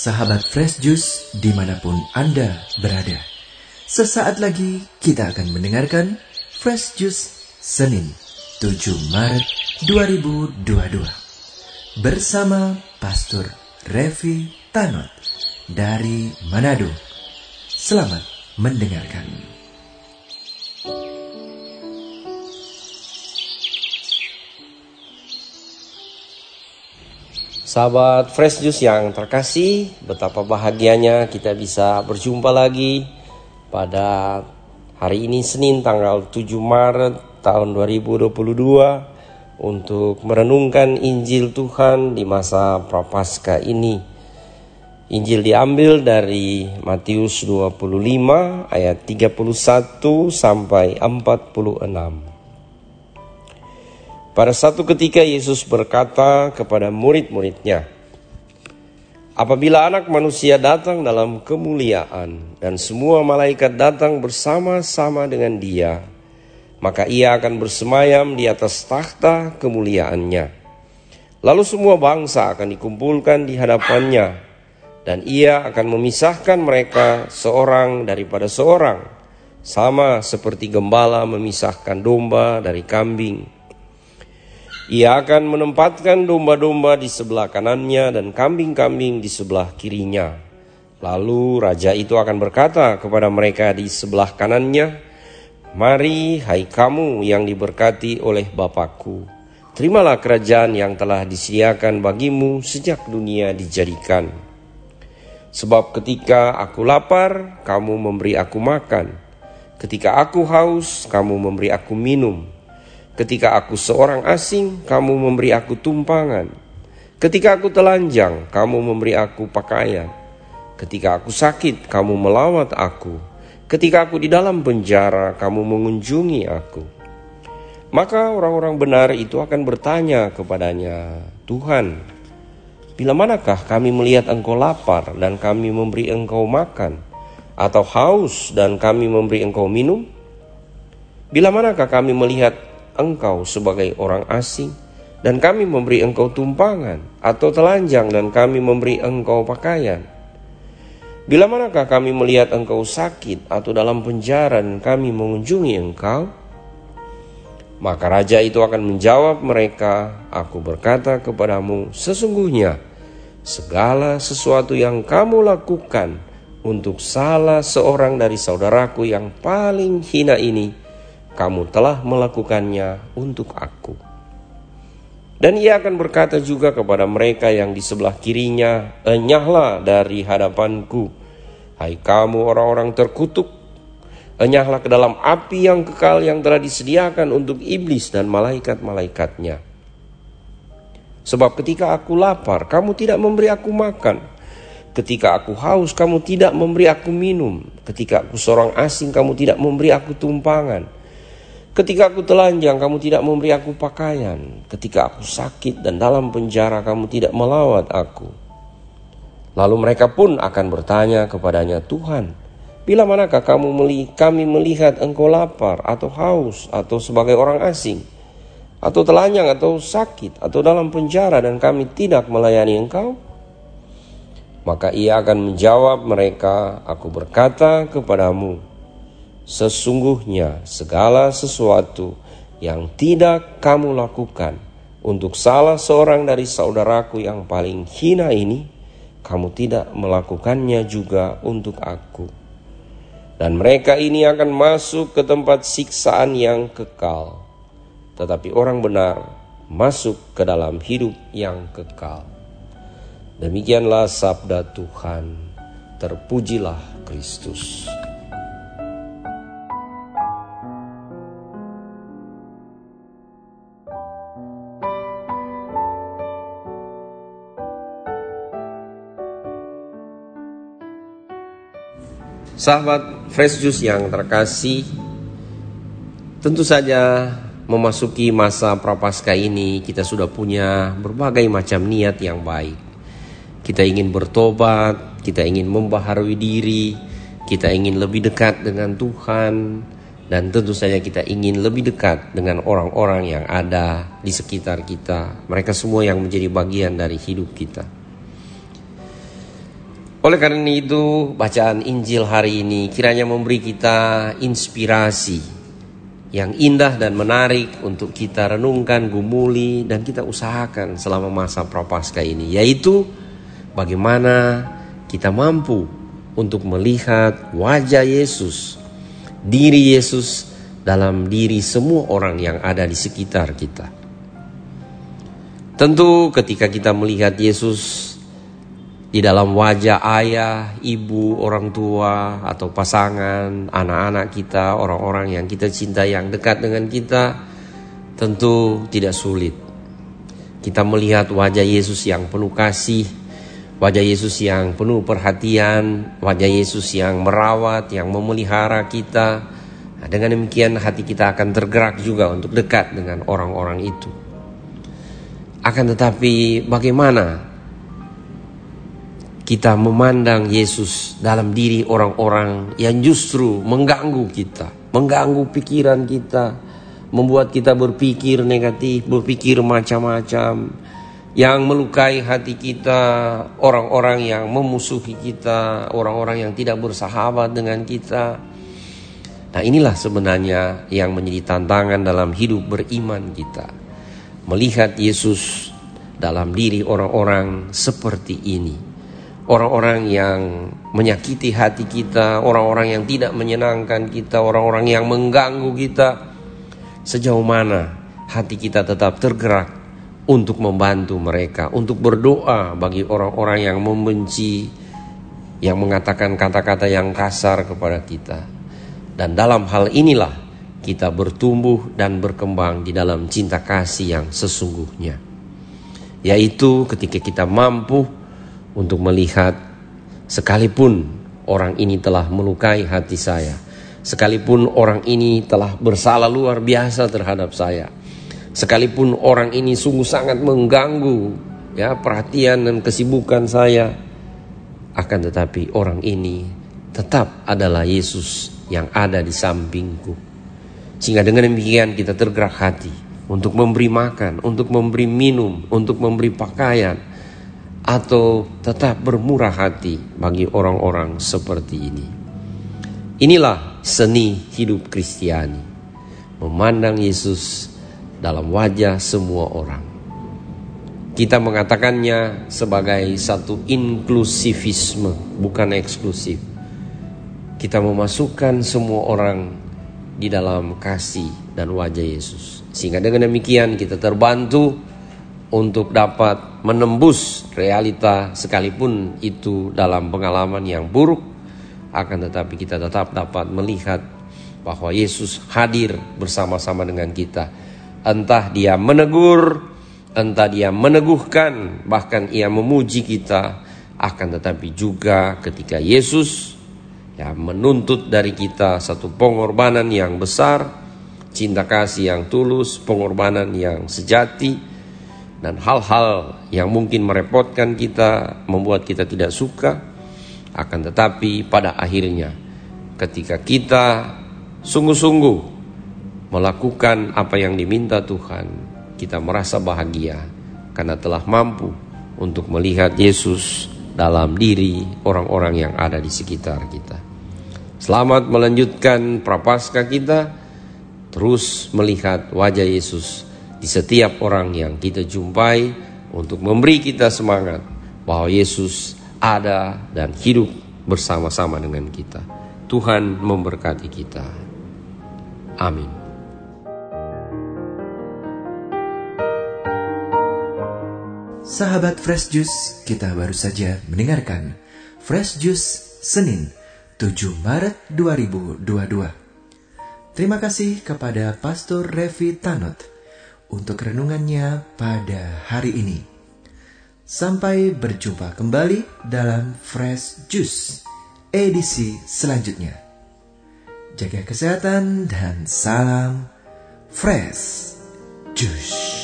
sahabat Fresh Juice dimanapun Anda berada. Sesaat lagi kita akan mendengarkan Fresh Juice Senin 7 Maret 2022 bersama Pastor Revi Tanot dari Manado. Selamat mendengarkan. Sahabat Fresh Juice yang terkasih, betapa bahagianya kita bisa berjumpa lagi pada hari ini Senin tanggal 7 Maret tahun 2022 untuk merenungkan Injil Tuhan di masa Prapaskah ini. Injil diambil dari Matius 25 ayat 31 sampai 46. Pada satu ketika Yesus berkata kepada murid-muridnya, "Apabila Anak Manusia datang dalam kemuliaan dan semua malaikat datang bersama-sama dengan Dia, maka Ia akan bersemayam di atas takhta kemuliaannya. Lalu semua bangsa akan dikumpulkan di hadapannya, dan Ia akan memisahkan mereka seorang daripada seorang, sama seperti gembala memisahkan domba dari kambing. Ia akan menempatkan domba-domba di sebelah kanannya dan kambing-kambing di sebelah kirinya. Lalu raja itu akan berkata kepada mereka di sebelah kanannya, 'Mari, hai kamu yang diberkati oleh Bapa-Ku, terimalah kerajaan yang telah disediakan bagimu sejak dunia dijadikan. Sebab ketika aku lapar, kamu memberi aku makan. Ketika aku haus, kamu memberi aku minum. Ketika aku seorang asing, kamu memberi aku tumpangan. Ketika aku telanjang, kamu memberi aku pakaian. Ketika aku sakit, kamu melawat aku. Ketika aku di dalam penjara, kamu mengunjungi aku.' Maka orang-orang benar itu akan bertanya kepadanya, 'Tuhan, bila manakah kami melihat Engkau lapar dan kami memberi Engkau makan, atau haus dan kami memberi Engkau minum? Bila manakah kami melihat Engkau sebagai orang asing dan kami memberi Engkau tumpangan, atau telanjang dan kami memberi Engkau pakaian? Bila manakah kami melihat Engkau sakit atau dalam penjara dan kami mengunjungi Engkau?' Maka raja itu akan menjawab mereka, 'Aku berkata kepadamu, sesungguhnya segala sesuatu yang kamu lakukan untuk salah seorang dari saudaraku yang paling hina ini, kamu telah melakukannya untuk aku.' Dan ia akan berkata juga kepada mereka yang di sebelah kirinya, 'Enyahlah dari hadapanku, hai kamu orang-orang terkutuk. Enyahlah ke dalam api yang kekal yang telah disediakan untuk iblis dan malaikat-malaikatnya. Sebab ketika aku lapar, kamu tidak memberi aku makan. Ketika aku haus, kamu tidak memberi aku minum. Ketika aku seorang asing, kamu tidak memberi aku tumpangan. Ketika aku telanjang, kamu tidak memberi aku pakaian. Ketika aku sakit dan dalam penjara, kamu tidak melawat aku.' Lalu mereka pun akan bertanya kepadanya, 'Tuhan, bila manakah kami melihat Engkau lapar atau haus atau sebagai orang asing, atau telanjang atau sakit atau dalam penjara dan kami tidak melayani Engkau?' Maka ia akan menjawab mereka, 'Aku berkata kepadamu, sesungguhnya segala sesuatu yang tidak kamu lakukan untuk salah seorang dari saudaraku yang paling hina ini, kamu tidak melakukannya juga untuk aku.' Dan mereka ini akan masuk ke tempat siksaan yang kekal, tetapi orang benar masuk ke dalam hidup yang kekal." Demikianlah sabda Tuhan. Terpujilah Kristus. Sahabat Fresh Juice yang terkasih, tentu saja memasuki masa Prapaskah ini kita sudah punya berbagai macam niat yang baik. Kita ingin bertobat, kita ingin membaharui diri, kita ingin lebih dekat dengan Tuhan, dan tentu saja kita ingin lebih dekat dengan orang-orang yang ada di sekitar kita. Mereka semua yang menjadi bagian dari hidup kita. Oleh karena itu, bacaan Injil hari ini kiranya memberi kita inspirasi yang indah dan menarik untuk kita renungkan, gumuli, dan kita usahakan selama masa Prapaskah ini, yaitu bagaimana kita mampu untuk melihat wajah Yesus, diri Yesus dalam diri semua orang yang ada di sekitar kita. Tentu ketika kita melihat Yesus di dalam wajah ayah, ibu, orang tua, atau pasangan, anak-anak kita, orang-orang yang kita cintai yang dekat dengan kita, tentu tidak sulit. Kita melihat wajah Yesus yang penuh kasih, wajah Yesus yang penuh perhatian, wajah Yesus yang merawat, yang memelihara kita. Nah, dengan demikian hati kita akan tergerak juga untuk dekat dengan orang-orang itu. Akan tetapi bagaimana kita memandang Yesus dalam diri orang-orang yang justru mengganggu kita, mengganggu pikiran kita, membuat kita berpikir negatif, berpikir macam-macam, yang melukai hati kita, orang-orang yang memusuhi kita, orang-orang yang tidak bersahabat dengan kita. Nah, inilah sebenarnya yang menjadi tantangan dalam hidup beriman kita. Melihat Yesus dalam diri orang-orang seperti ini. Orang-orang yang menyakiti hati kita, orang-orang yang tidak menyenangkan kita, orang-orang yang mengganggu kita. Sejauh mana hati kita tetap tergerak untuk membantu mereka, untuk berdoa bagi orang-orang yang membenci, yang mengatakan kata-kata yang kasar kepada kita. Dan dalam hal inilah kita bertumbuh dan berkembang di dalam cinta kasih yang sesungguhnya. Yaitu ketika kita mampu untuk melihat sekalipun orang ini telah melukai hati saya, sekalipun orang ini telah bersalah luar biasa terhadap saya, sekalipun orang ini sungguh sangat mengganggu perhatian dan kesibukan saya, akan tetapi orang ini tetap adalah Yesus yang ada di sampingku. Sehingga dengan demikian kita tergerak hati untuk memberi makan, untuk memberi minum, untuk memberi pakaian, atau tetap bermurah hati bagi orang-orang seperti ini. Inilah seni hidup Kristiani, memandang Yesus dalam wajah semua orang. Kita mengatakannya sebagai satu inklusivisme, bukan eksklusif. Kita memasukkan semua orang di dalam kasih dan wajah Yesus. Sehingga dengan demikian kita terbantu untuk dapat menembus realita sekalipun itu dalam pengalaman yang buruk, akan tetapi kita tetap dapat melihat bahwa Yesus hadir bersama-sama dengan kita. Entah dia menegur, entah dia meneguhkan, bahkan ia memuji kita, akan tetapi juga ketika Yesus menuntut dari kita satu pengorbanan yang besar, cinta kasih yang tulus, pengorbanan yang sejati. Dan hal-hal yang mungkin merepotkan kita, membuat kita tidak suka, akan tetapi pada akhirnya ketika kita sungguh-sungguh melakukan apa yang diminta Tuhan, kita merasa bahagia karena telah mampu untuk melihat Yesus dalam diri orang-orang yang ada di sekitar kita. Selamat melanjutkan Prapaskah kita, terus melihat wajah Yesus di setiap orang yang kita jumpai, untuk memberi kita semangat bahwa Yesus ada dan hidup bersama-sama dengan kita. Tuhan memberkati kita. Amin. Sahabat Fresh Juice, kita baru saja mendengarkan Fresh Juice Senin 7 Maret 2022. Terima kasih kepada Pastor Revi Tanot untuk renungannya pada hari ini. Sampai berjumpa kembali dalam Fresh Juice edisi selanjutnya. Jaga kesehatan dan salam Fresh Juice.